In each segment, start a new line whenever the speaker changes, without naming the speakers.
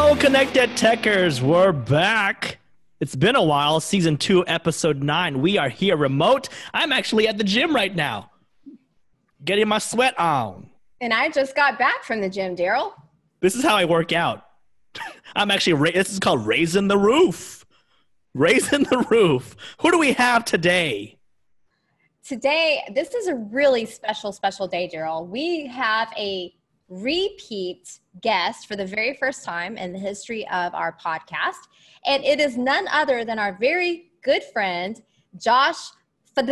Connected Techers, we're back. It's been a while. Season 2, episode 9. We are here remote. I'm actually at the gym right now, getting my sweat on.
And I just got back from the gym, Daryl.
This is how I work out. I'm actually, this is called Raising the Roof. Raising the Roof. Who do we have today?
Today, this is a really special day, Daryl. We have a repeat guest for the very first time in the history of our podcast. And it is none other than our very good friend, Josh from...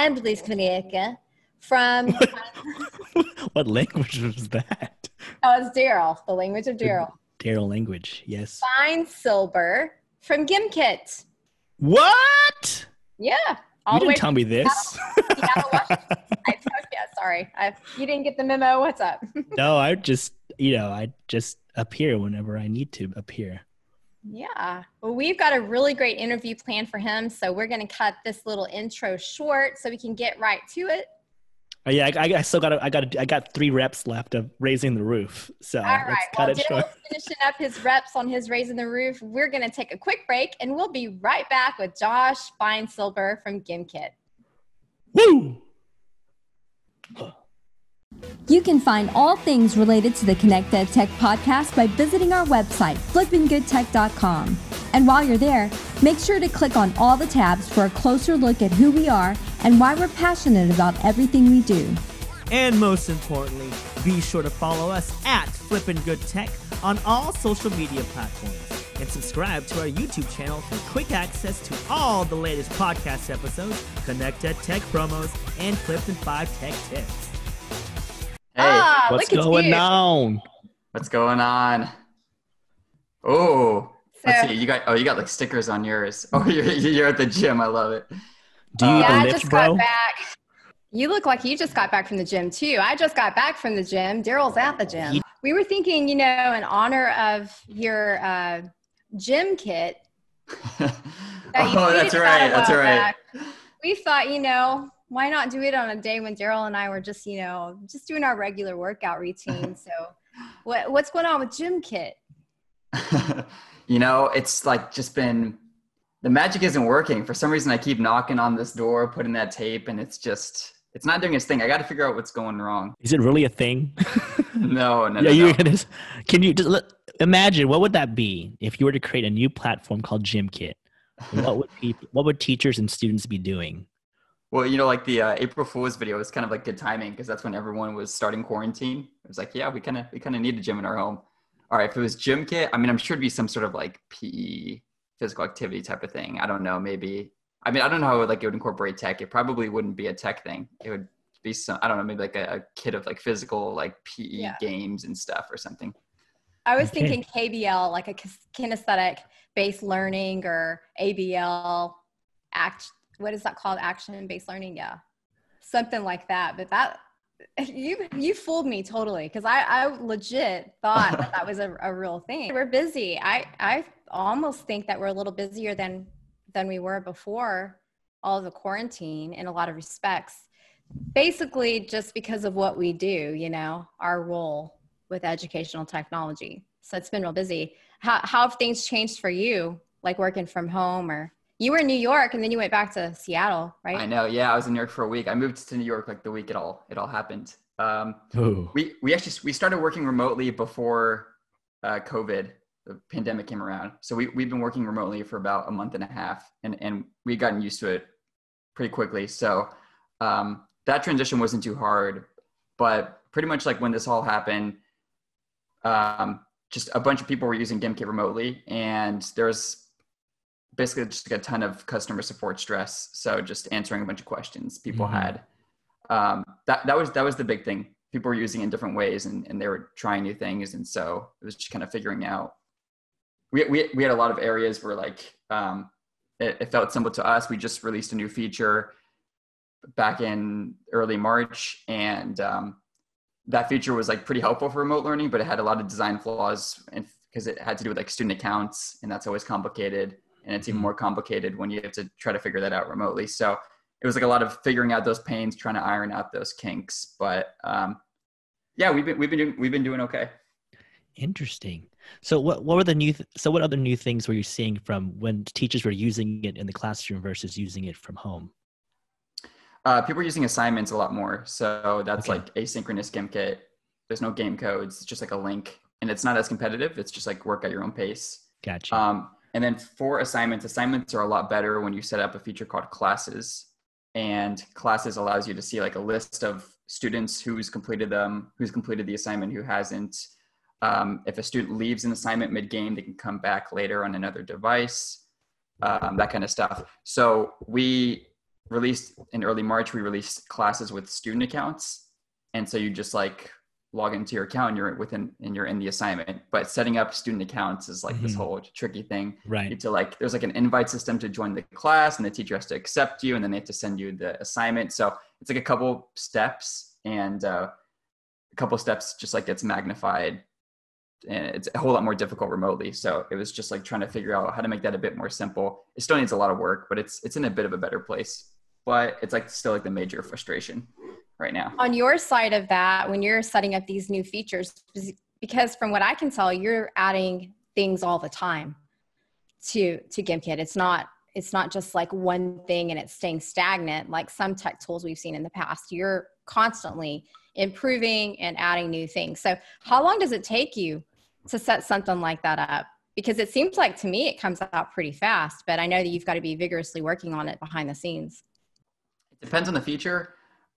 What language was that?
Oh, it's Daryl, the language of Daryl.
Daryl language, yes.
Feinsilber from Gimkit.
What?
Yeah.
You didn't tell me this.
Sorry. You didn't get the memo. What's up?
No, I just appear whenever I need to appear.
Yeah. Well, we've got a really great interview planned for him. So we're going to cut this little intro short so we can get right to it.
Oh, yeah, I got 3 reps left of raising the roof. So
all right.
Let's cut it short.
Finishing up his reps on his raising the roof. We're going to take a quick break and we'll be right back with Josh Feinsilber from Gimkit.
Woo!
You can find all things related to the Connected Tech podcast by visiting our website, flippinggoodtech.com. And while you're there, make sure to click on all the tabs for a closer look at who we are and why we're passionate about everything we do.
And most importantly, be sure to follow us at Flippin' Good Tech on all social media platforms. And subscribe to our YouTube channel for quick access to all the latest podcast episodes, Connected Tech promos, and Clipped in 5 Tech tips.
Hey,
what's going on?
What's going on? Oh, let's see. You got like stickers on yours. Oh, you're at the gym. I love it.
Do you
I
lift,
just
bro?
got back. You look like you just got back from the gym too. I just got back from the gym. Daryl's at the gym. We were thinking, in honor of your gym kit.
That's right. That's right.
We thought, why not do it on a day when Daryl and I were just doing our regular workout routine. So what's going on with gym kit?
It's like just been, the magic isn't working. For some reason, I keep knocking on this door, putting that tape, and it's not doing its thing. I got to figure out what's going wrong.
Is it really a thing?
No.
Can you just imagine, what would that be if you were to create a new platform called Gymkit? What would teachers and students be doing?
Well, like the April Fool's video was kind of like good timing because that's when everyone was starting quarantine. It was like, yeah, we kind of need a gym in our home. All right, if it was Gymkit, I'm sure it'd be some sort of like PE, physical activity type of thing. I don't know, maybe. I don't know how it would incorporate tech. It probably wouldn't be a tech thing. It would be maybe like a kit of like physical like PE games and stuff or something.
I was thinking KBL, like a kinesthetic based learning, or ABL, what is that called? Action-based learning. Yeah. Something like that. But that, you fooled me totally. Cause I legit thought that was a real thing. We're busy. I almost think that we're a little busier than we were before all of the quarantine in a lot of respects, basically just because of what we do, our role with educational technology. So it's been real busy. How have things changed for you? Like working from home, or you were in New York and then you went back to Seattle, right?
I know. Yeah. I was in New York for a week. I moved to New York like the week it all happened. We started working remotely before COVID, the pandemic came around. So we've been working remotely for about a month and a half, and we'd gotten used to it pretty quickly. So that transition wasn't too hard, but pretty much like when this all happened, just a bunch of people were using Gimkit remotely, and there was basically just like a ton of customer support stress. So just answering a bunch of questions people had. That was the big thing. People were using it in different ways, and they were trying new things. And so it was just kind of figuring out. We had a lot of areas where like it felt simple to us. We just released a new feature back in early March, and that feature was like pretty helpful for remote learning, but it had a lot of design flaws, and because it had to do with like student accounts, and that's always complicated. And it's even more complicated when you have to try to figure that out remotely. So it was like a lot of figuring out those pains, trying to iron out those kinks. But yeah, we've been doing okay.
Interesting. So what were the what other new things were you seeing from when teachers were using it in the classroom versus using it from home?
People are using assignments a lot more. So that's
Okay.
like asynchronous GimKit. There's no game codes. It's just like a link, and it's not as competitive. It's just like work at your own pace.
Gotcha.
And then for assignments are a lot better when you set up a feature called classes. And classes allows you to see like a list of students who's completed them, who's completed the assignment, who hasn't. If a student leaves an assignment mid-game, they can come back later on another device, that kind of stuff. So we released in early March, we released classes with student accounts. And so you just like log into your account and you're in the assignment. But setting up student accounts is like this whole tricky thing.
Right.
You need to like, there's like an invite system to join the class, and the teacher has to accept you, and then they have to send you the assignment. So it's like a couple steps, and a couple steps just like gets magnified, and it's a whole lot more difficult remotely. So it was just like trying to figure out how to make that a bit more simple. It still needs a lot of work, but it's in a bit of a better place. But it's like still like the major frustration right now.
On your side of that, when you're setting up these new features, because from what I can tell, you're adding things all the time to GimKit. It's not just like one thing and it's staying stagnant like some tech tools we've seen in the past. You're constantly improving and adding new things. So how long does it take you to set something like that up? Because it seems like to me it comes out pretty fast, but I know that you've got to be vigorously working on it behind the scenes.
It depends on the feature.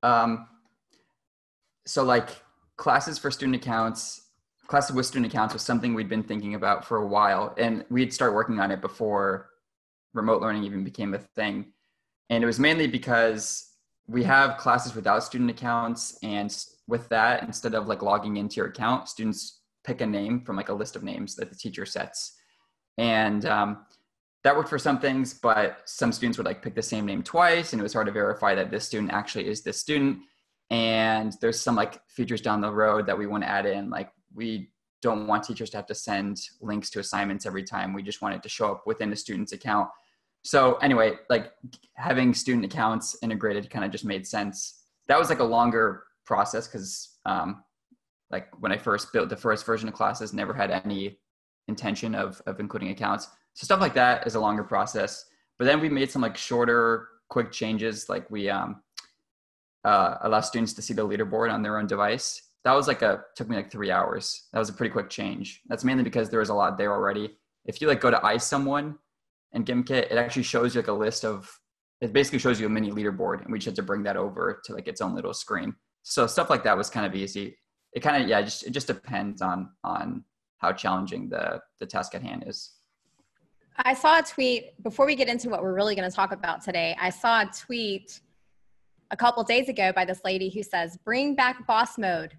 So like classes with student accounts was something we'd been thinking about for a while, and we'd start working on it before remote learning even became a thing. And it was mainly because we have classes without student accounts, and with that, instead of like logging into your account, students pick a name from like a list of names that the teacher sets. And that worked for some things, but some students would like pick the same name twice, and it was hard to verify that this student actually is this student. And there's some like features down the road that we want to add in. Like we don't want teachers to have to send links to assignments every time. We just want it to show up within the student's account. So anyway, like having student accounts integrated kind of just made sense. That was like a longer process because like when I first built the first version of classes, never had any intention of including accounts. So stuff like that is a longer process. But then we made some like shorter, quick changes. Like we allow students to see the leaderboard on their own device. That was took me like 3 hours. That was a pretty quick change. That's mainly because there was a lot there already. If you like go to Ice Someone in GimKit, it actually shows you like a list of, it basically shows you a mini leaderboard, and we just had to bring that over to like its own little screen. So stuff like that was kind of easy. It kind of, it just depends on how challenging the task at hand is.
I saw a tweet, before we get into what we're really going to talk about today, I saw a tweet a couple of days ago by this lady who says, bring back boss mode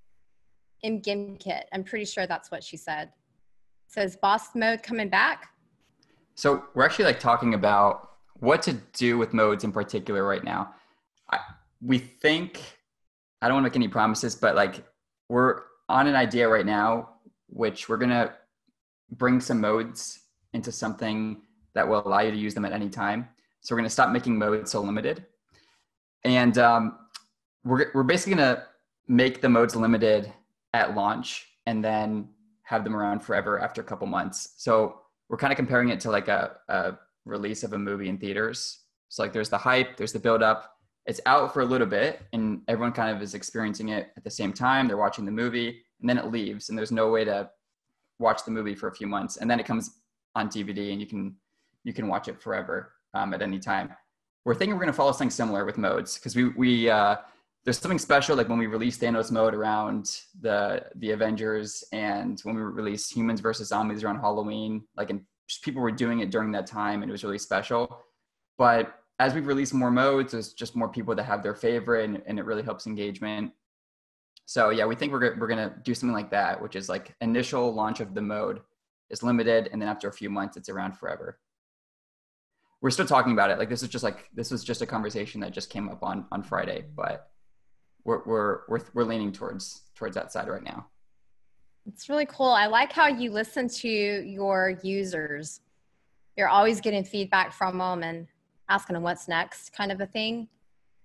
in GimKit. I'm pretty sure that's what she said. So is boss mode coming back?
So we're actually like talking about what to do with modes in particular right now. We think, I don't want to make any promises, but like we're on an idea right now, which we're going to bring some modes into something that will allow you to use them at any time. So we're going to stop making modes so limited. And we're basically going to make the modes limited at launch and then have them around forever after a couple months. So we're kind of comparing it to like a release of a movie in theaters. So like there's the hype, there's the build up. It's out for a little bit and everyone kind of is experiencing it at the same time. They're watching the movie and then it leaves and there's no way to watch the movie for a few months. And then it comes on DVD and you can watch it forever at any time. We're thinking we're going to follow something similar with modes because we there's something special like when we released Thanos mode around the Avengers and when we released Humans versus Zombies around Halloween, like and people were doing it during that time and it was really special. But as we release more modes, there's just more people that have their favorite and it really helps engagement. So yeah, we think we're going to do something like that, which is like initial launch of the mode is limited and then after a few months it's around forever. We're still talking about it. Like this was just a conversation that just came up on Friday, but we're leaning towards that side right now.
It's really cool. I like how you listen to your users. You're always getting feedback from them and asking them what's next, kind of a thing.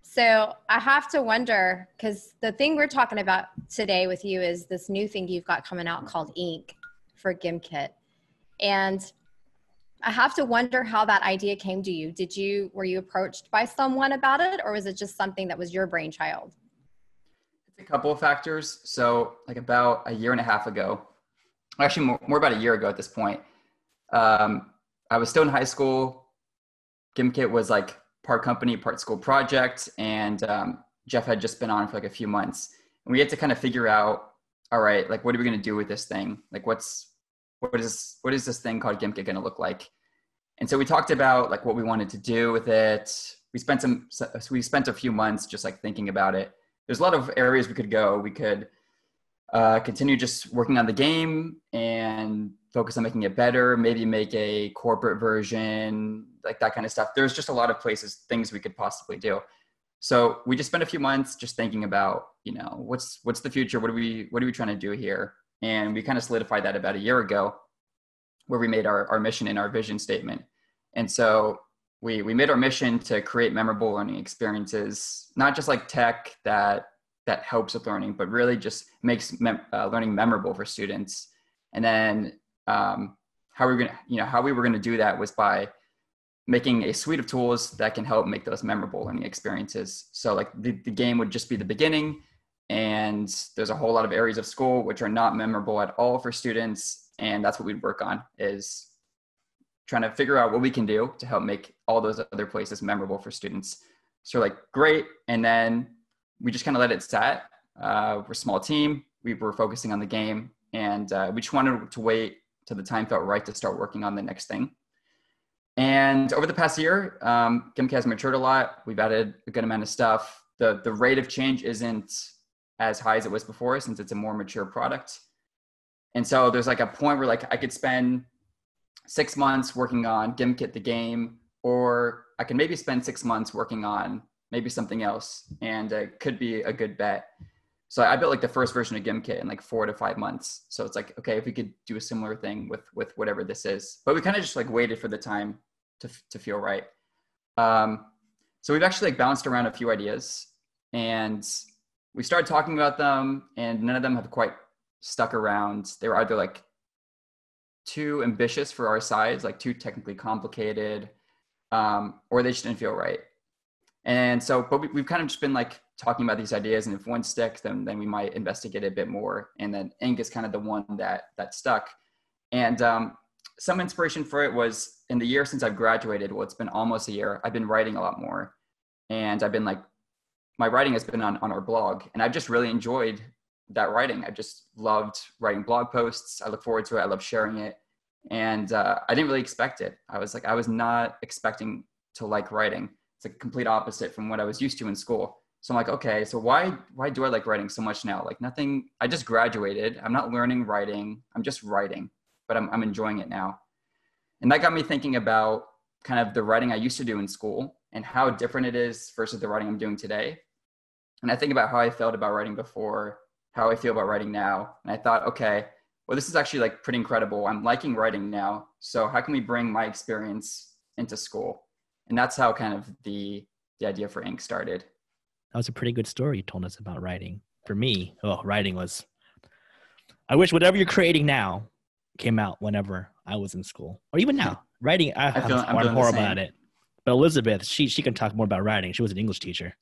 So I have to wonder, because the thing we're talking about today with you is this new thing you've got coming out called Ink for Gimkit. And I have to wonder how that idea came to you. Were you approached by someone about it, or was it just something that was your brainchild?
It's a couple of factors. So like about a year and a half ago, actually more about a year ago at this point, I was still in high school. Gimkit was like part company, part school project. And Jeff had just been on for like a few months. And we had to kind of figure out, all right, like, what are we going to do with this thing? Like, what is this thing called Gimkit going to look like? And so we talked about like what we wanted to do with it. We spent a few months just like thinking about it. There's a lot of areas we could go. We could continue just working on the game and focus on making it better, maybe make a corporate version, like that kind of stuff. There's just a lot of things we could possibly do. So we just spent a few months just thinking about, you know, what's the future? What are we trying to do here? And we kind of solidified that about a year ago, where we made our mission and our vision statement. And so we made our mission to create memorable learning experiences, not just like tech that helps with learning, but really just makes learning memorable for students. And then how we were going to do that was by making a suite of tools that can help make those memorable learning experiences. So like the game would just be the beginning, and there's a whole lot of areas of school which are not memorable at all for students. And that's what we'd work on, is trying to figure out what we can do to help make all those other places memorable for students. So like, great. And then we just kind of let it set. We're a small team. We were focusing on the game, and we just wanted to wait till the time felt right to start working on the next thing. And over the past year, Gimkit has matured a lot. We've added a good amount of stuff. The rate of change isn't as high as it was before, since it's a more mature product. And so there's like a point where like I could spend 6 months working on Gimkit the game, or I can maybe spend 6 months working on maybe something else, and it could be a good bet. So I built like the first version of Gimkit in like 4 to 5 months. So it's like, okay, if we could do a similar thing with whatever this is, but we kind of just like waited for the time to feel right. So we've actually like bounced around a few ideas, and we started talking about them, and none of them have quite stuck around. They were either like too ambitious for our size, like too technically complicated, or they just didn't feel right. And so, but we've kind of just been like talking about these ideas, and if one sticks, then we might investigate it a bit more. And then Ink is kind of the one that stuck. And some inspiration for it was in the year since I've graduated. Well, it's been almost a year. I've been writing a lot more, and I've been like, my writing has been on our blog, and I've just really enjoyed that writing. I just loved writing blog posts. I look forward to it. I love sharing it. And I didn't really expect it. I was not expecting to like writing. It's a complete opposite from what I was used to in school. So I'm like, okay, so why do I like writing so much now? Like nothing, I just graduated. I'm not learning writing. I'm just writing, but I'm enjoying it now. And that got me thinking about kind of the writing I used to do in school and how different it is versus the writing I'm doing today. And I think about how I felt about writing before, how I feel about writing now. And I thought, okay, well, this is actually like pretty incredible. I'm liking writing now. So how can we bring my experience into school? And that's how kind of the idea for Ink started.
That was a pretty good story you told us about writing. For me, writing was, I wish whatever you're creating now came out whenever I was in school, or even now. Writing, I'm horrible at it. But Elizabeth, she can talk more about writing. She was an English teacher.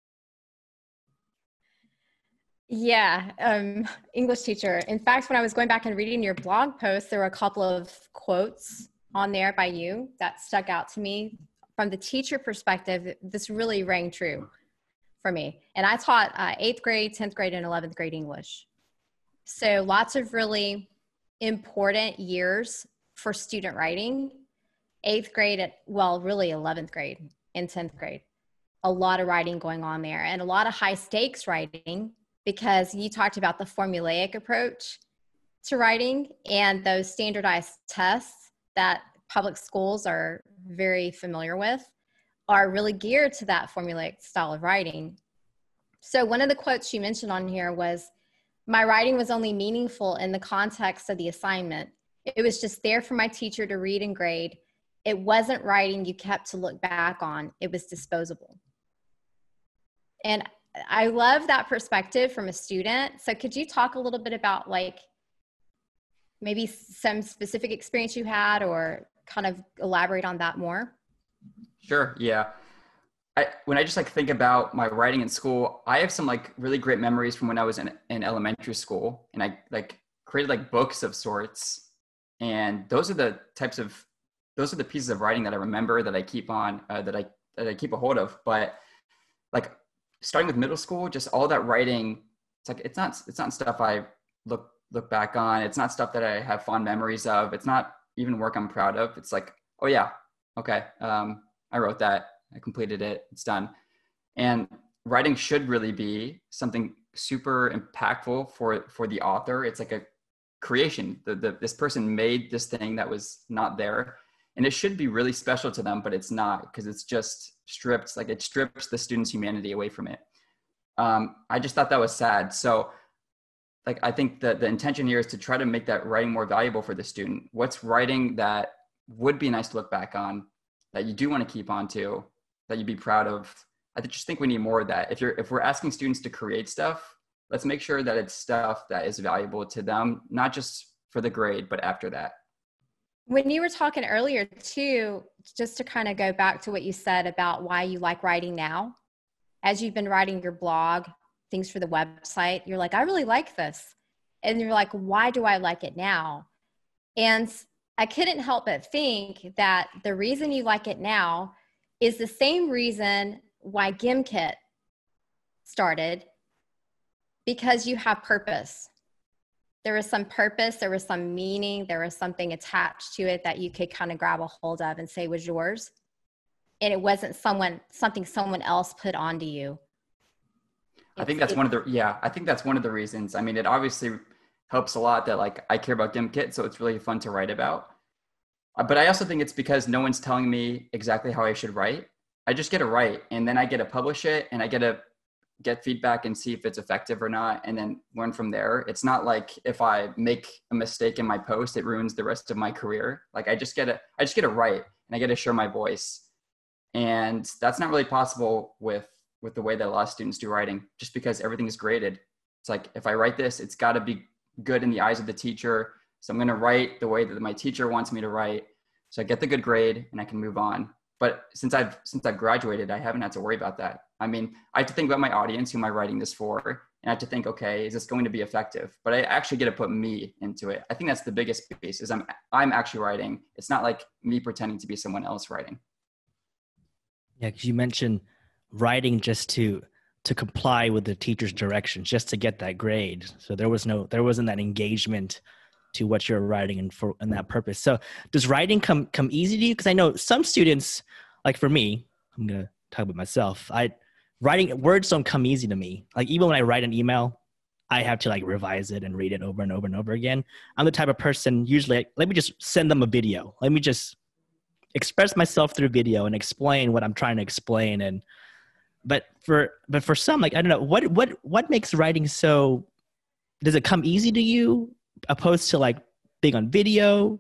Yeah, English teacher. In fact, when I was going back and reading your blog post, there were a couple of quotes on there by you that stuck out to me. From the teacher perspective, this really rang true for me. And I taught 8th grade, 10th grade, and 11th grade English. So lots of really important years for student writing. 8th grade, really 11th grade and 10th grade. A lot of writing going on there, and a lot of high stakes writing, because you talked about the formulaic approach to writing and those standardized tests that public schools are very familiar with are really geared to that formulaic style of writing. So one of the quotes you mentioned on here was, "My writing was only meaningful in the context of the assignment. It was just there for my teacher to read and grade. It wasn't writing you kept to look back on. It was disposable." And I love that perspective from a student. So could you talk a little bit about like maybe some specific experience you had, or kind of elaborate on that more?
Sure. Yeah. When I just like think about my writing in school, I have some like really great memories from when I was in elementary school, and I like created like books of sorts. And those are the pieces of writing that I remember, that I keep on, that I keep a hold of. But like starting with middle school, just all that writing, it's like, it's not stuff I look back on. It's not stuff that I have fond memories of. It's not even work I'm proud of. It's like, oh yeah, okay. I wrote that, I completed it, it's done. And writing should really be something super impactful for the author. It's like a creation. This person made this thing that was not there, and it should be really special to them, but it's not, because it's just strips the student's humanity away from it. I just thought that was sad. So like, I think that the intention here is to try to make that writing more valuable for the student. What's writing that would be nice to look back on, that you do want to keep on to, that you'd be proud of? I just think we need more of that. If we're asking students to create stuff, let's make sure that it's stuff that is valuable to them, not just for the grade, but after that.
When you were talking earlier too, just to kind of go back to what you said about why you like writing now, as you've been writing your blog, things for the website, you're like, I really like this. And you're like, why do I like it now? And I couldn't help but think that the reason you like it now is the same reason why Gimkit started, because you have purpose. There was some purpose, there was some meaning, there was something attached to it that you could kind of grab a hold of and say was yours. And it wasn't something someone else put onto you.
I think that's one of the reasons. I mean, it obviously helps a lot that like I care about Gimkit, so it's really fun to write about. But I also think it's because no one's telling me exactly how I should write. I just get to write, and then I get to publish it, and I get to get feedback and see if it's effective or not, and then learn from there. It's not like if I make a mistake in my post, it ruins the rest of my career. Like I just get to write, and I get to share my voice. And that's not really possible with the way that a lot of students do writing, just because everything is graded. It's like, if I write this, it's got to be good in the eyes of the teacher. So I'm going to write the way that my teacher wants me to write. So I get the good grade and I can move on. But since I've graduated, I haven't had to worry about that. I mean, I have to think about my audience, who am I writing this for? And I have to think, okay, is this going to be effective? But I actually get to put me into it. I think that's the biggest piece, is I'm actually writing. It's not like me pretending to be someone else writing.
Yeah, because you mentioned writing just to comply with the teacher's directions, just to get that grade. So there wasn't that engagement to what you're writing and that purpose. So does writing come easy to you? Because I know some students, like for me, I'm gonna talk about myself. Writing words don't come easy to me. Like even when I write an email, I have to like revise it and read it over and over and over again. I'm the type of person usually, like, let me just send them a video. Let me just express myself through video and explain what I'm trying to explain. But for some, like, I don't know, what makes writing so, does it come easy to you opposed to like being on video?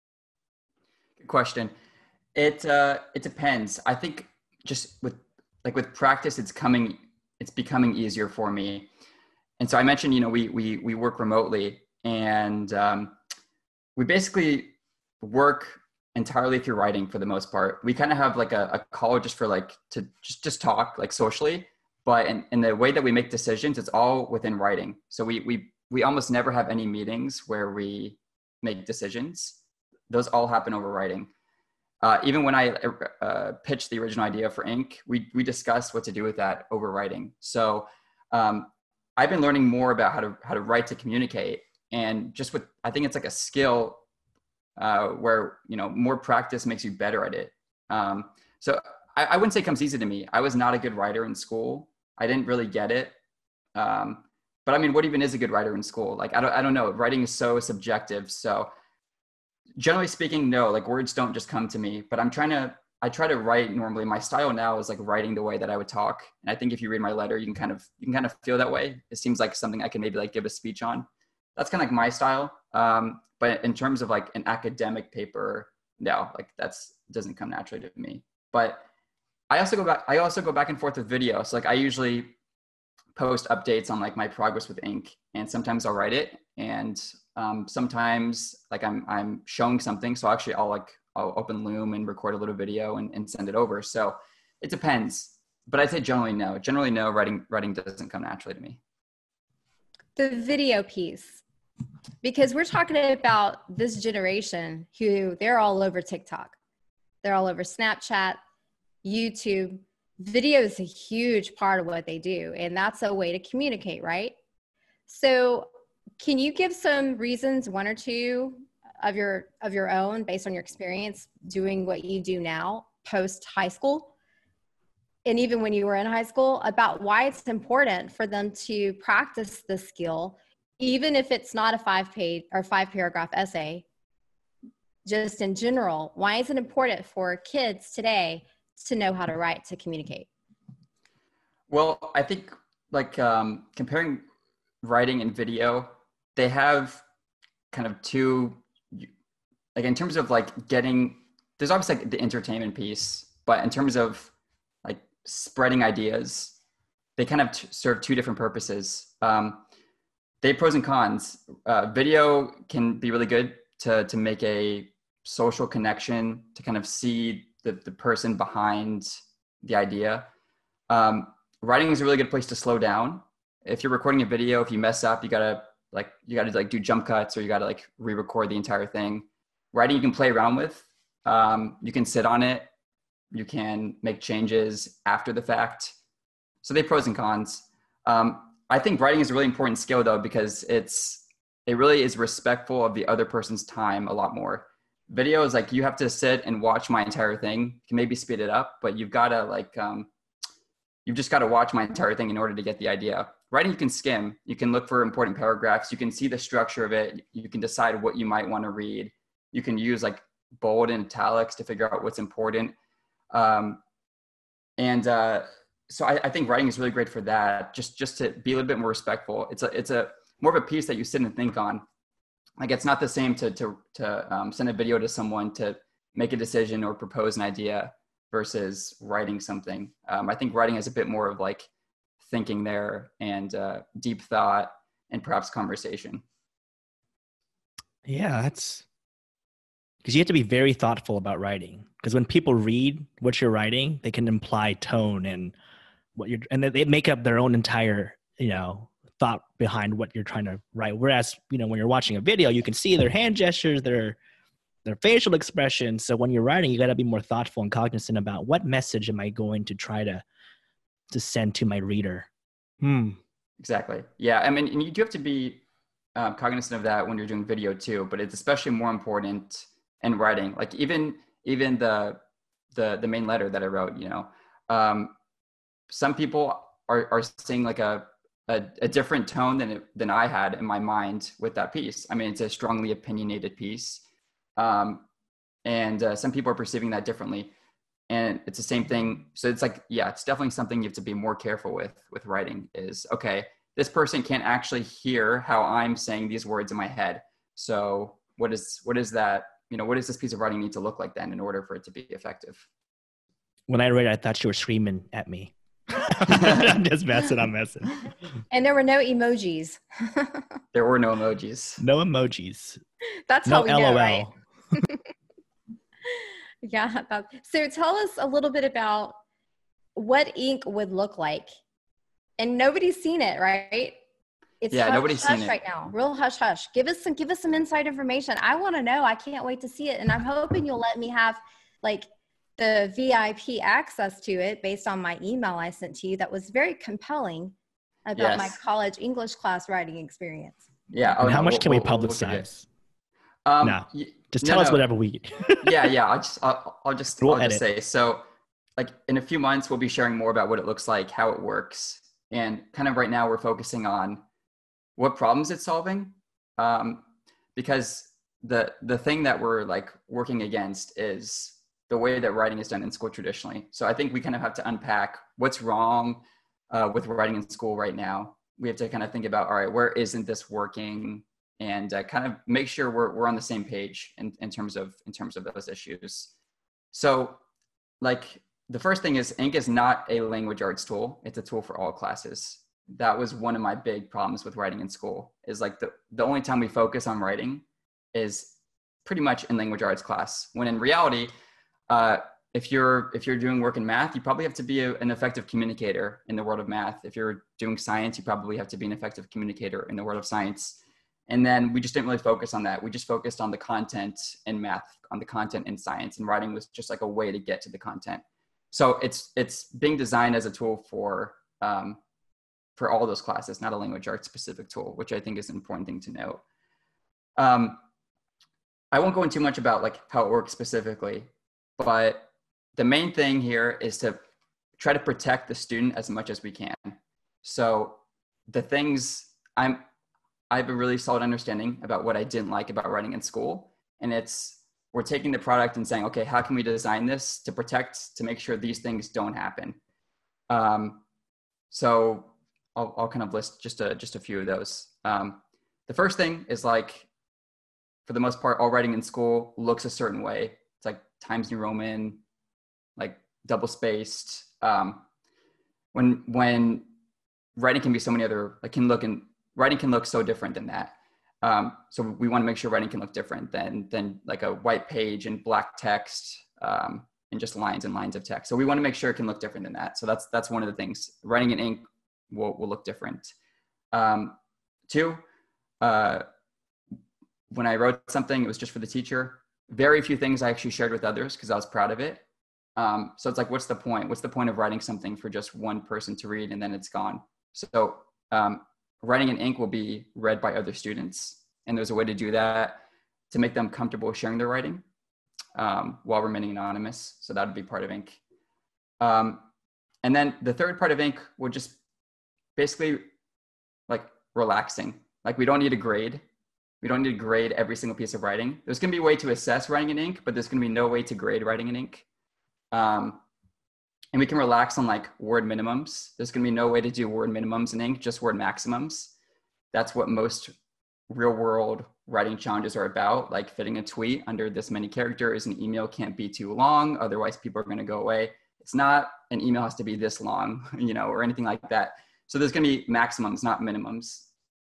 Good question. It depends. I think just with practice, it's becoming easier for me. And so I mentioned, we work remotely, and we basically work entirely through writing for the most part. We kind of have like a call just for like to just talk like socially, but in the way that we make decisions, it's all within writing. So we almost never have any meetings where we make decisions. Those all happen over writing. Even when I pitched the original idea for Ink, we discussed what to do with that over writing. So I've been learning more about how to write to communicate, and I think it's like a skill where, more practice makes you better at it. So I wouldn't say it comes easy to me. I was not a good writer in school. I didn't really get it. But I mean, what even is a good writer in school? Like, I don't know. Writing is so subjective. So generally speaking, no, like words don't just come to me, but I try to write normally. My style now is like writing the way that I would talk. And I think if you read my letter, you can kind of feel that way. It seems like something I can maybe like give a speech on. That's kind of like my style. But in terms of like an academic paper, no, like doesn't come naturally to me. But I also go back and forth with video. So like I usually post updates on like my progress with ink, and sometimes I'll write it, and sometimes like I'm showing something. So actually I'll open Loom and record a little video and send it over. So it depends. But I'd say generally no, writing doesn't come naturally to me.
The video piece, because we're talking about this generation who they're all over TikTok. They're all over Snapchat, YouTube. Video is a huge part of what they do, and that's a way to communicate, right? So can you give some reasons, one or two of your own, based on your experience doing what you do now post high school, and even when you were in high school, about why it's important for them to practice the skill, even if it's not a 5-page or 5-paragraph essay, just in general? Why is it important for kids today to know how to write, to communicate?
Well, I think like comparing writing and video, they have kind of two, like in terms of like getting, there's obviously like the entertainment piece, but in terms of like spreading ideas, they kind of serve two different purposes. They have pros and cons. Video can be really good to make a social connection, to kind of see the person behind the idea. Writing is a really good place to slow down. If you're recording a video, if you mess up, you gotta do jump cuts, or you gotta like re-record the entire thing. Writing you can play around with. You can sit on it. You can make changes after the fact. So they have pros and cons. I think writing is a really important skill though, because it really is respectful of the other person's time a lot more. Video is like, you have to sit and watch my entire thing. You can maybe speed it up, but you've got to you've just got to watch my entire thing in order to get the idea. Writing, you can skim. You can look for important paragraphs. You can see the structure of it. You can decide what you might want to read. You can use like bold and italics to figure out what's important. So I think writing is really great for that. Just to be a little bit more respectful. It's a more of a piece that you sit and think on. Like it's not the same to send a video to someone to make a decision or propose an idea versus writing something. I think writing has a bit more of like thinking there, and deep thought, and perhaps conversation.
Yeah, that's because you have to be very thoughtful about writing. Because when people read what you're writing, they can imply tone and and they make up their own entire, thought behind what you're trying to write. Whereas, when you're watching a video, you can see their hand gestures, their facial expressions. So when you're writing, you got to be more thoughtful and cognizant about what message am I going to try to send to my reader.
Exactly. Yeah. I mean, and you do have to be cognizant of that when you're doing video too, but it's especially more important in writing. Like even the main letter that I wrote, some people are seeing like a different tone than I had in my mind with that piece. I mean, it's a strongly opinionated piece. And some people are perceiving that differently, and it's the same thing. So it's like, yeah, it's definitely something you have to be more careful with writing is, okay, this person can't actually hear how I'm saying these words in my head. So what is that, what does this piece of writing need to look like then in order for it to be effective?
When I read, I thought you were screaming at me. I'm just messing.
And there were no emojis.
There were no emojis.
No emojis.
That's
no
how we
LOL.
know, right? Yeah. So tell us a little bit about what ink would look like. And nobody's seen it, right? It's
nobody's seen it
right now. Real hush hush. Give us some inside information. I want to know. I can't wait to see it. And I'm hoping you'll let me have like the VIP access to it based on my email I sent to you that was very compelling about my college English class writing experience.
Yeah.
And how much can we publicize? No. Just tell us whatever we
yeah. I'll just say, so like in a few months, we'll be sharing more about what it looks like, how it works. And kind of right now we're focusing on what problems it's solving. Because the thing that we're like working against is the way that writing is done in school traditionally. So I think we kind of have to unpack what's wrong with writing in school right now. We have to kind of think about, all right, where isn't this working? And kind of make sure we're on the same page in terms of those issues. So like the first thing is Ink is not a language arts tool. It's a tool for all classes. That was one of my big problems with writing in school, is like the only time we focus on writing is pretty much in language arts class, when in reality, if you're doing work in math, you probably have to be an effective communicator in the world of math. If you're doing science, you probably have to be an effective communicator in the world of science. And then we just didn't really focus on that. We just focused on the content in math, on the content in science, and writing was just like a way to get to the content. So it's being designed as a tool for all those classes, not a language arts specific tool, which I think is an important thing to note. I won't go into too much about like how it works specifically, but the main thing here is to try to protect the student as much as we can. So the things I have a really solid understanding about what I didn't like about writing in school. And we're taking the product and saying, okay, how can we design this to protect, to make sure these things don't happen? So I'll kind of list just a few of those. The first thing is like, for the most part, all writing in school looks a certain way. It's like Times New Roman, like double spaced. When writing can be so many other, like writing can look so different than that. So we want to make sure writing can look different than like a white page and black text and just lines and lines of text. So we want to make sure it can look different than that. So that's one of the things. Writing in ink will look different. Two, when I wrote something, it was just for the teacher. Very few things I actually shared with others because I was proud of it. So it's like, what's the point? What's the point of writing something for just one person to read and then it's gone? So writing in ink will be read by other students. And there's a way to do that to make them comfortable sharing their writing while remaining anonymous. So that would be part of ink. And then the third part of ink will just basically like relaxing. Like we don't need a grade. We don't need to grade every single piece of writing. There's going to be a way to assess writing in ink, but there's going to be no way to grade writing in ink. And we can relax on like word minimums. There's going to be no way to do word minimums in ink, just word maximums. That's what most real world writing challenges are about, like fitting a tweet under this many characters. An email can't be too long, otherwise people are going to go away. It's not an email has to be this long, or anything like that. So there's going to be maximums, not minimums.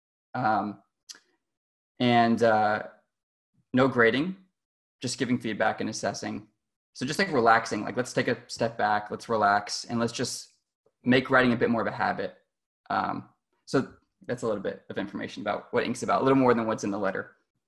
And no grading, just giving feedback and assessing. So just like relaxing, like let's take a step back, let's relax, and let's just make writing a bit more of a habit. So that's a little bit of information about what ink's about, a little more than what's in the letter.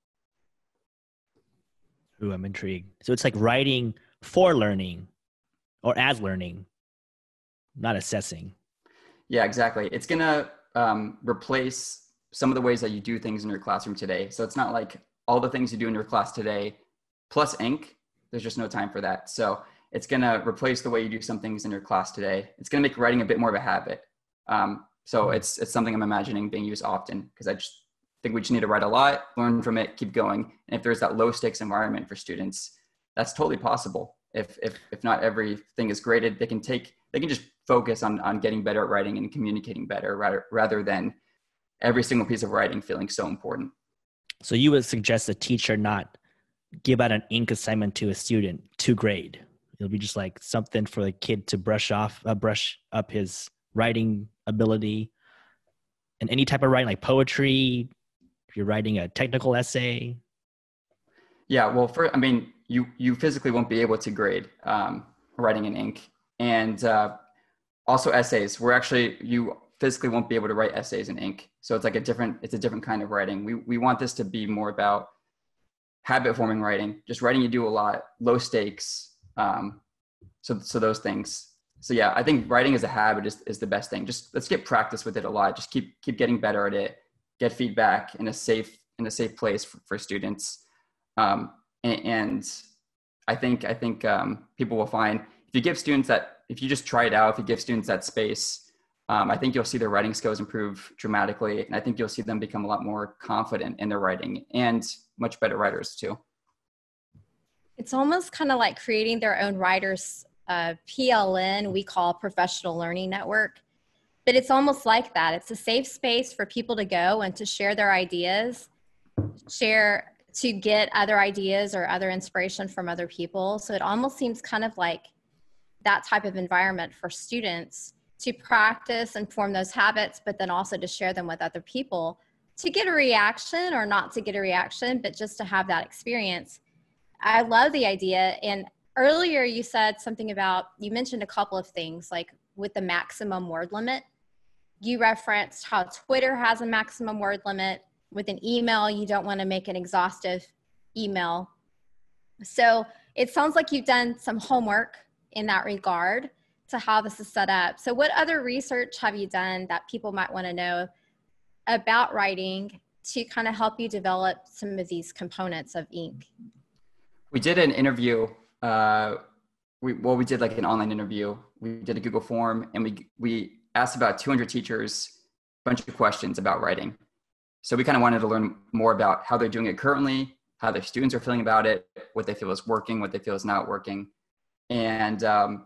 Ooh, I'm intrigued. So it's like writing for learning or as learning, not assessing.
Yeah, exactly. It's going to replace some of the ways that you do things in your classroom today. So it's not like all the things you do in your class today plus ink, there's just no time for that. So it's going to replace the way you do some things in your class today. It's going to make writing a bit more of a habit. So it's something I'm imagining being used often, because I just think we just need to write a lot, learn from it, keep going. And if there's that low stakes environment for students, that's totally possible. If not everything is graded, they can just focus on getting better at writing and communicating better rather than every single piece of writing feeling so important.
So you would suggest a teacher not give out an ink assignment to a student to grade. It'll be just like something for the kid to brush up his writing ability, and any type of writing, like poetry, if you're writing a technical essay.
Yeah, well, you physically won't be able to grade writing in ink, and also essays. You physically won't be able to write essays in ink. So it's like a different kind of writing. We want this to be more about habit forming writing, just writing you do a lot, low stakes. So those things. So yeah, I think writing as a habit is the best thing. Just let's get practice with it a lot. Just keep getting better at it. Get feedback in a safe place for students. And I think people will find if you just try it out, if you give students that space, I think you'll see their writing skills improve dramatically. And I think you'll see them become a lot more confident in their writing and much better writers too.
It's almost kind of like creating their own writers' PLN, we call Professional Learning Network. But it's almost like that. It's a safe space for people to go and to share their ideas, to get other ideas or other inspiration from other people. So it almost seems kind of like that type of environment for students to practice and form those habits, but then also to share them with other people to get a reaction or not to get a reaction, but just to have that experience. I love the idea. And earlier you said something about, you mentioned a couple of things, like with the maximum word limit. You referenced how Twitter has a maximum word limit. With an email, you don't want to make an exhaustive email. So it sounds like you've done some homework in that regard to how this is set up. So what other research have you done that people might want to know about writing to kind of help you develop some of these components of Ink?
We did an interview. We did like an online interview. We did a Google form, and we asked about 200 teachers a bunch of questions about writing. So we kind of wanted to learn more about how they're doing it currently, how their students are feeling about it, what they feel is working, what they feel is not working. And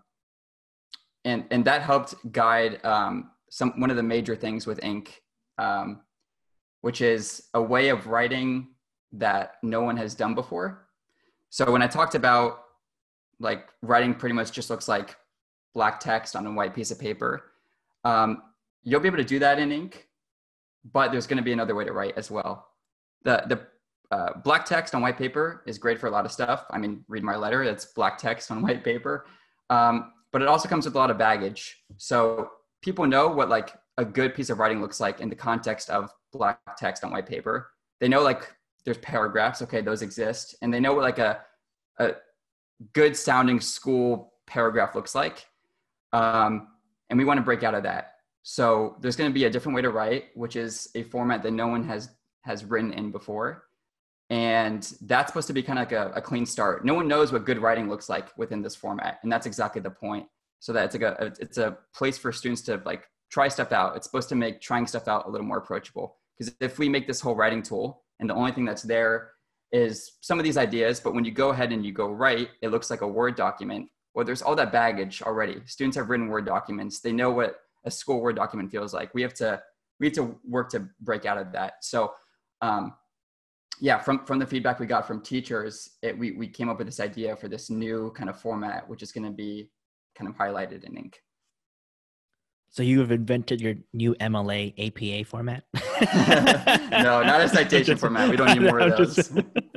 that helped guide one of the major things with Ink, which is a way of writing that no one has done before. So when I talked about like writing pretty much just looks like black text on a white piece of paper, you'll be able to do that in Ink, but there's going to be another way to write as well. The black text on white paper is great for a lot of stuff. I mean, read my letter, it's black text on white paper. But it also comes with a lot of baggage. So people know what like a good piece of writing looks like in the context of black text on white paper. They know like there's paragraphs, okay, those exist. And they know what like a good sounding school paragraph looks like. And we want to break out of that. So there's going to be a different way to write, which is a format that no one has written in before. And that's supposed to be kind of like a clean start. No one knows what good writing looks like within this format. And that's exactly the point. So that it's a place for students to like try stuff out. It's supposed to make trying stuff out a little more approachable. Because if we make this whole writing tool and the only thing that's there is some of these ideas, but when you go ahead and you go write, it looks like a Word document. Well, there's all that baggage already. Students have written Word documents. They know what a school Word document feels like. We have to work to break out of that. So, yeah, from the feedback we got from teachers, we came up with this idea for this new kind of format, which is going to be kind of highlighted in Ink.
So you have invented your new MLA APA format?
No, not a citation format. We don't need more of those.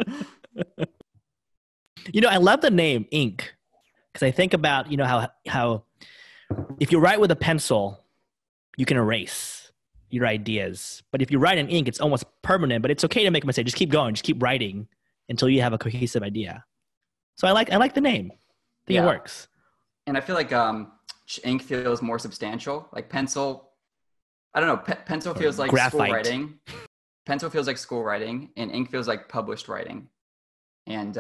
You know, I love the name Ink because I think about, you know, how if you write with a pencil, you can erase your ideas. But if you write in ink, it's almost permanent, but it's okay to make a mistake. Just keep going. Just keep writing until you have a cohesive idea. So I like the name. I think it works.
And I feel like ink feels more substantial. Like pencil, I don't know, pencil feels like
graphite.
School writing. Pencil feels like school writing, and ink feels like published writing. And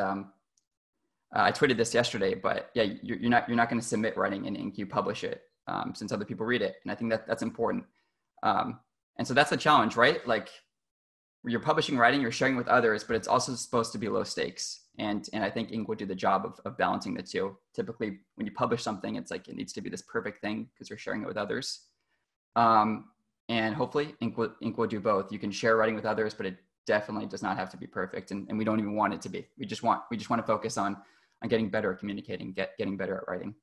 I tweeted this yesterday, but yeah, you're not going to submit writing in ink. You publish it since other people read it. And I think that's important. And so that's the challenge, right? Like you're publishing writing, you're sharing with others, but it's also supposed to be low stakes. And I think ink would do the job of balancing the two. Typically when you publish something, it's like, it needs to be this perfect thing because you're sharing it with others. And hopefully ink will do both. You can share writing with others, but it definitely does not have to be perfect. And we don't even want it to be. We just want to focus on getting better at communicating, getting better at writing.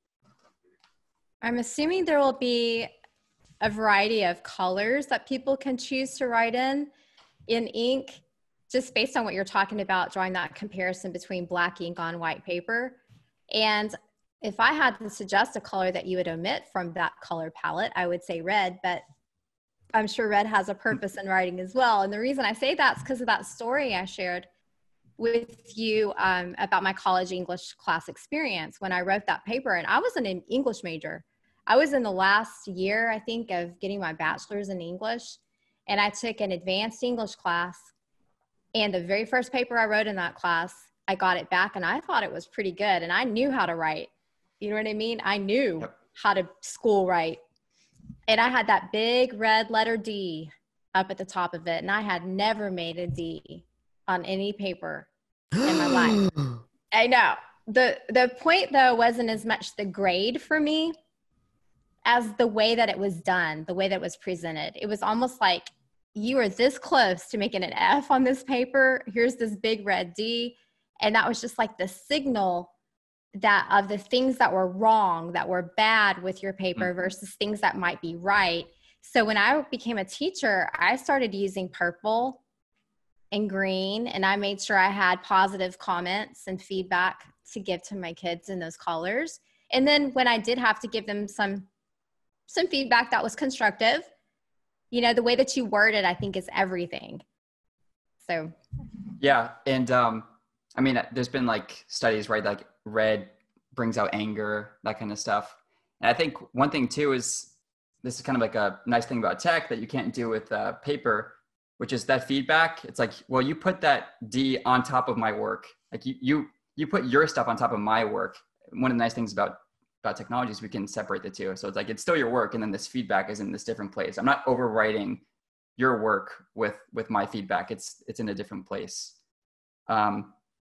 I'm assuming there will be a variety of colors that people can choose to write in ink, just based on what you're talking about, drawing that comparison between black ink on white paper. And if I had to suggest a color that you would omit from that color palette, I would say red, but I'm sure red has a purpose in writing as well. And the reason I say that is because of that story I shared with you about my college English class experience when I wrote that paper. And I was an English major. I was in the last year, I think, of getting my bachelor's in English, and I took an advanced English class, and the very first paper I wrote in that class, I got it back, and I thought it was pretty good, and I knew how to write. You know what I mean? I knew how to school write, and I had that big red letter D up at the top of it, and I had never made a D on any paper in my life. I know. The point, though, wasn't as much the grade for me as the way that it was done, the way that it was presented. It was almost like you were this close to making an F on this paper. Here's this big red D. And that was just like the signal that of the things that were wrong, that were bad with your paper versus things that might be right. So when I became a teacher, I started using purple and green, and I made sure I had positive comments and feedback to give to my kids in those colors. And then when I did have to give them some feedback that was constructive, you know, the way that you word it, I think, is everything. So.
Yeah. And I mean, there's been like studies, right? Like red brings out anger, that kind of stuff. And I think one thing too is, this is kind of like a nice thing about tech that you can't do with paper, which is that feedback. It's like, well, you put that D on top of my work. Like you put your stuff on top of my work. One of the nice things about technology is we can separate the two. So it's like, it's still your work. And then this feedback is in this different place. I'm not overwriting your work with my feedback. It's in a different place. Go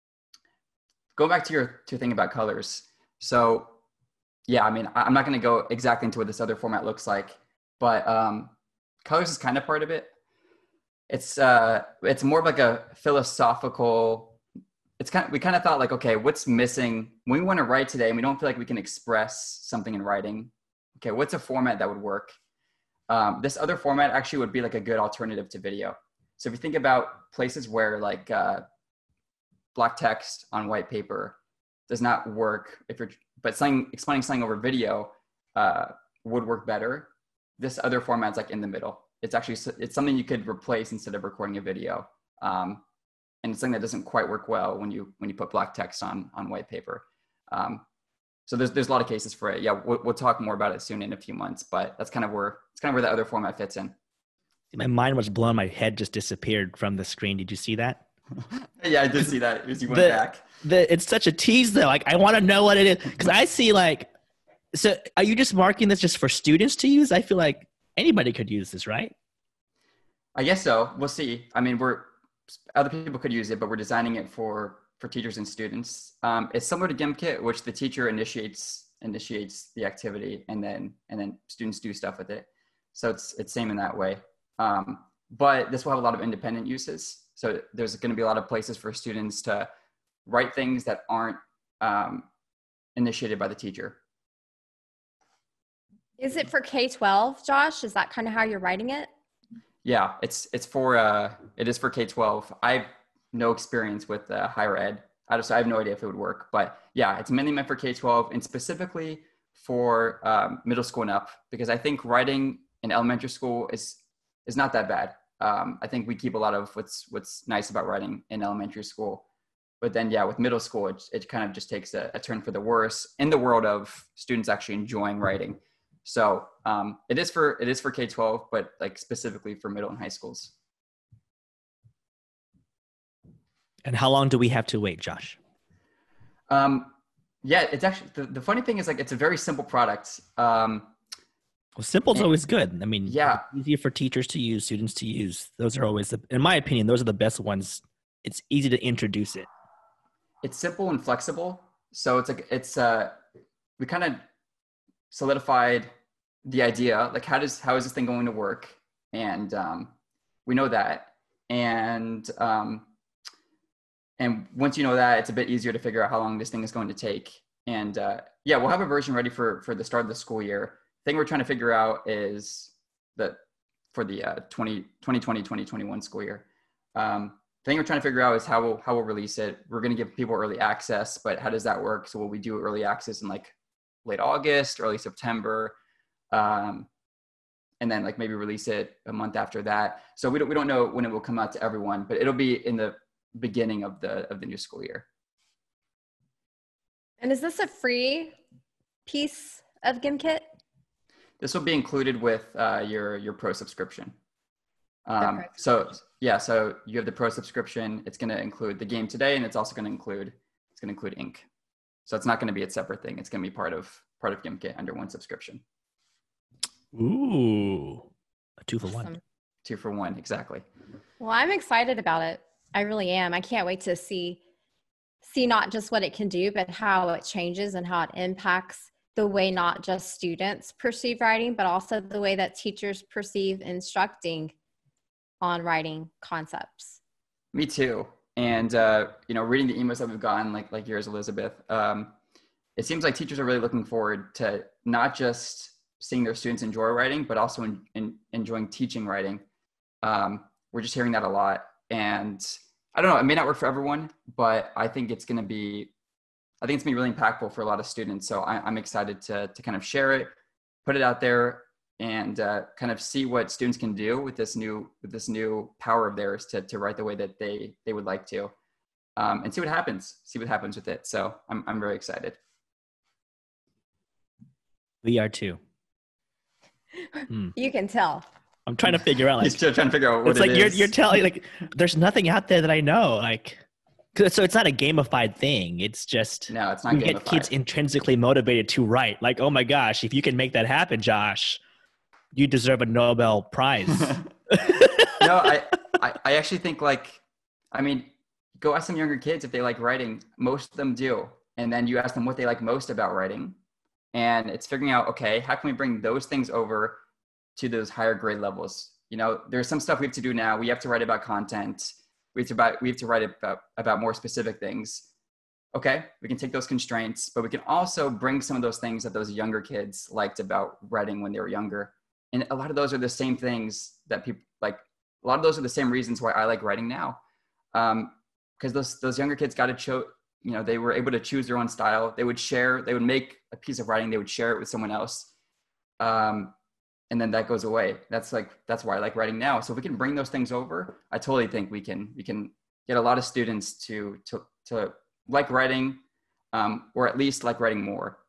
back to your thing about colors. So yeah, I mean, I'm not going to go exactly into what this other format looks like, but colors is kind of part of it. It's more of like a philosophical. We kind of thought like, okay, what's missing when we want to write today and we don't feel like we can express something in writing? Okay, what's a format that would work? This other format actually would be like a good alternative to video. So if you think about places where like black text on white paper does not work, but explaining something over video would work better. This other format's like in the middle. It's something you could replace instead of recording a video. And it's something that doesn't quite work well when you put black text on white paper. So there's a lot of cases for it. Yeah, we'll talk more about it soon in a few months, but it's kind of where the other format fits in.
My mind was blown. My head just disappeared from the screen. Did you see that?
Yeah, I did see that as you went back.
It's such a tease though. Like I want to know what it is because I see like. So are you just marking this just for students to use? I feel like anybody could use this, right?
I guess so. We'll see. I mean, other people could use it, but we're designing it for teachers and students. It's similar to GimKit, which the teacher initiates the activity, and then students do stuff with it. So it's same in that way. But this will have a lot of independent uses. So there's going to be a lot of places for students to write things that aren't initiated by the teacher.
Is it for K-12, Josh? Is that kind of how you're writing it?
Yeah, it is for K-12. I have no experience with higher ed. I have no idea if it would work, but yeah, it's mainly meant for K-12 and specifically for middle school and up, because I think writing in elementary school is not that bad. I think we keep a lot of what's nice about writing in elementary school, but then yeah, with middle school, it kind of just takes a turn for the worse in the world of students actually enjoying writing. So it is for K-12, but like specifically for middle and high schools.
And how long do we have to wait, Josh?
Yeah, it's actually the funny thing is like it's a very simple product.
Well, simple is always good. I mean,
yeah,
it's easier for teachers to use, students to use. Those are always, in my opinion, those are the best ones. It's easy to introduce it.
It's simple and flexible. So we kind of solidified the idea, like how is this thing going to work? And we know that. And once you know that, it's a bit easier to figure out how long this thing is going to take. And yeah, we'll have a version ready for the start of the school year. The thing we're trying to figure out is that for the 2020-2021 school year. The thing we're trying to figure out is how we'll release it. We're going to give people early access, but how does that work? So will we do early access in like late August, early September? And then like maybe release it a month after that. So we don't know when it will come out to everyone, but it'll be in the beginning of the new school year.
And is this a free piece of GimKit?
This will be included with your pro subscription. So you have the pro subscription. It's going to include the game today, and it's also going to include ink. So it's not going to be a separate thing. It's going to be part of GimKit under one subscription.
Ooh, a 2-for-1.
Awesome.
2-for-1, exactly.
Well, I'm excited about it. I really am. I can't wait to see not just what it can do, but how it changes and how it impacts the way not just students perceive writing, but also the way that teachers perceive instructing on writing concepts.
Me too. And reading the emails that we've gotten, like yours, Elizabeth, it seems like teachers are really looking forward to not just seeing their students enjoy writing, but also enjoying teaching writing. We're just hearing that a lot. And I don't know, it may not work for everyone, but I think it's going to be really impactful for a lot of students. So I'm excited to kind of share it, put it out there, and kind of see what students can do with this new power of theirs to write the way that they would like to, and see what happens with it. So I'm very excited.
We are too.
You can tell.
I'm trying to figure out. Like,
he's still trying to figure out what
it's
it
like
is.
You're telling, like, there's nothing out there that I know. Like, so it's not a gamified thing. It's just
no, it's not.
You get kids intrinsically motivated to write. Like, oh my gosh, if you can make that happen, Josh, you deserve a Nobel Prize.
No, I actually think, like, I mean, go ask some younger kids if they like writing. Most of them do, and then you ask them what they like most about writing. And it's figuring out, okay, how can we bring those things over to those higher grade levels? You know, there's some stuff we have to do now. We have to write about content. We have to write about more specific things. Okay, we can take those constraints, but we can also bring some of those things that those younger kids liked about writing when they were younger. And a lot of those are the same things that people like. A lot of those are the same reasons why I like writing now. Because those younger kids got to show, you know, they were able to choose their own style. They would make a piece of writing, they would share it with someone else. And then that goes away. That's why I like writing now. So if we can bring those things over, I totally think we can get a lot of students to like writing, or at least like writing more.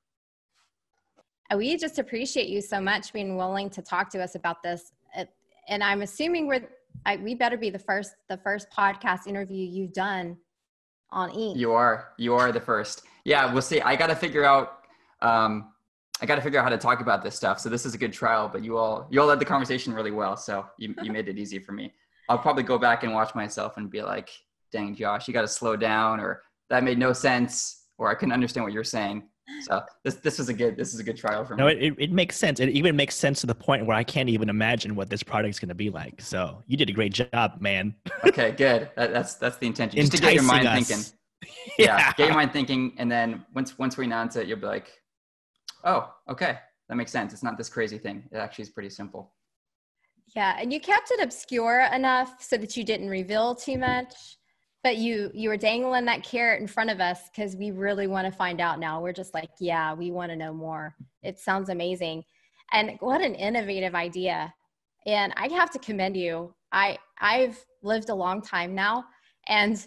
We just appreciate you so much being willing to talk to us about this. And I'm assuming we better be the first podcast interview you've done on ink.
You are the first. Yeah, we'll see. I got to figure out how to talk about this stuff. So this is a good trial, but you all led the conversation really well. So you made it easy for me. I'll probably go back and watch myself and be like, dang, Josh, you got to slow down, or that made no sense, or I couldn't understand what you're saying. So this is a good trial for me.
No, it makes sense. It even makes sense to the point where I can't even imagine what this product is going to be like. So you did a great job, man.
Okay, good. That's the intention. Just to get your mind thinking. Yeah, get your mind thinking, and then once we announce it, you'll be like, oh, okay, that makes sense. It's not this crazy thing. It actually is pretty simple.
Yeah, and you kept it obscure enough so that you didn't reveal too much. But you were dangling that carrot in front of us because we really want to find out now. We're just like, yeah, we want to know more. It sounds amazing. And what an innovative idea. And I have to commend you. I've lived a long time now, and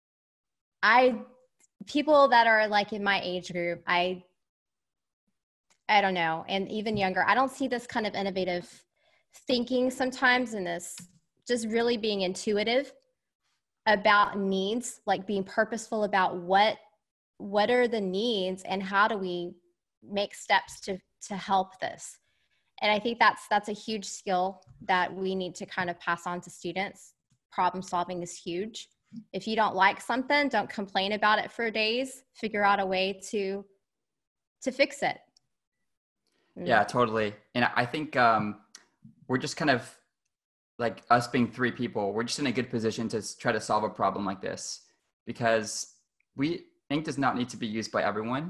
people that are like in my age group, I don't know, and even younger, I don't see this kind of innovative thinking sometimes, in this just really being intuitive about needs, like being purposeful about what are the needs and how do we make steps to help this. And I think that's a huge skill that we need to kind of pass on to students. Problem solving is huge. If you don't like something, don't complain about it for days. Figure out a way to fix it.
Yeah, totally. And I think we're just kind of, like, us being three people, we're just in a good position to try to solve a problem like this, because ink does not need to be used by everyone.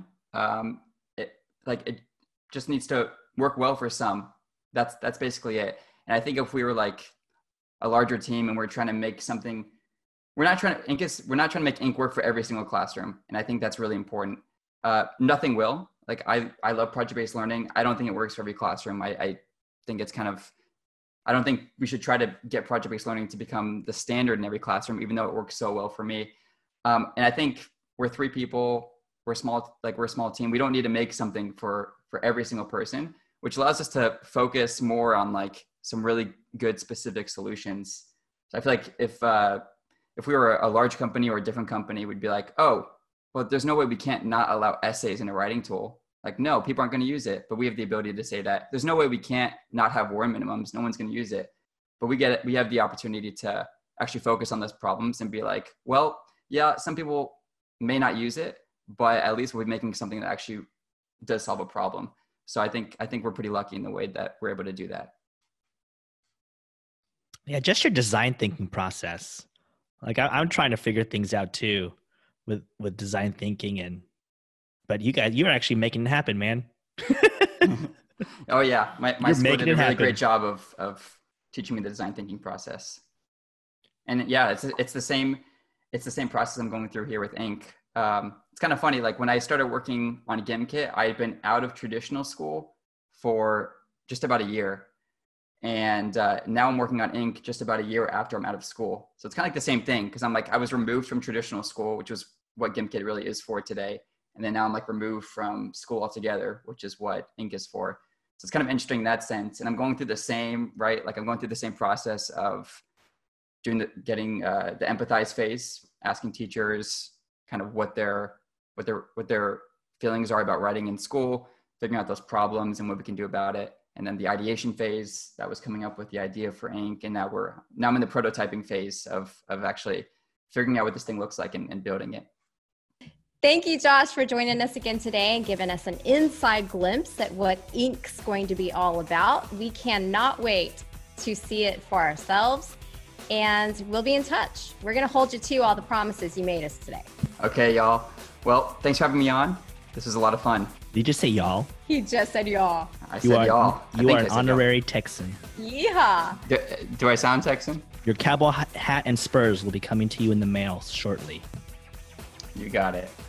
It just needs to work well for some. That's basically it. And I think if we were like a larger team and we're trying to make something, we're not trying to make ink work for every single classroom. And I think that's really important. Nothing will. Like, I love project-based learning. I don't think it works for every classroom. I think it's kind of, I don't think we should try to get project-based learning to become the standard in every classroom, even though it works so well for me. And I think we're three people, we're a small team. We don't need to make something for every single person, which allows us to focus more on like some really good specific solutions. So I feel like if we were a large company or a different company, we'd be like, oh, well, there's no way we can't not allow essays in a writing tool. Like, no, people aren't going to use it, but we have the ability to say that. There's no way we can't not have word minimums. No one's going to use it, but we get it. We have the opportunity to actually focus on those problems and be like, well, yeah, some people may not use it, but at least we're making something that actually does solve a problem. So I think we're pretty lucky in the way that we're able to do that.
Yeah, just your design thinking process. Like I'm trying to figure things out too with design thinking, and But you're actually making it happen, man.
Oh yeah, my school did a really great job of teaching me the design thinking process. And yeah, it's the same process I'm going through here with Ink. It's kind of funny. Like when I started working on GimKit, I had been out of traditional school for just about a year. And now I'm working on Ink just about a year after I'm out of school. So it's kind of like the same thing, because I'm like, I was removed from traditional school, which was what GimKit really is for today. And then now I'm like removed from school altogether, which is what Ink is for. So it's kind of interesting in that sense. And I'm going through the same, right? Like I'm going through the same process of getting the empathize phase, asking teachers kind of what their feelings are about writing in school, figuring out those problems and what we can do about it. And then the ideation phase, that was coming up with the idea for Ink. And now I'm in the prototyping phase of actually figuring out what this thing looks like and building it.
Thank you, Josh, for joining us again today and giving us an inside glimpse at what Ink's going to be all about. We cannot wait to see it for ourselves, and we'll be in touch. We're going to hold you to all the promises you made us today.
Okay, y'all. Well, thanks for having me on. This was a lot of fun.
Did you just say y'all?
He just said y'all.
I said y'all.
You are an honorary Texan.
Yeehaw.
Do I sound Texan?
Your cowboy hat and spurs will be coming to you in the mail shortly.
You got it.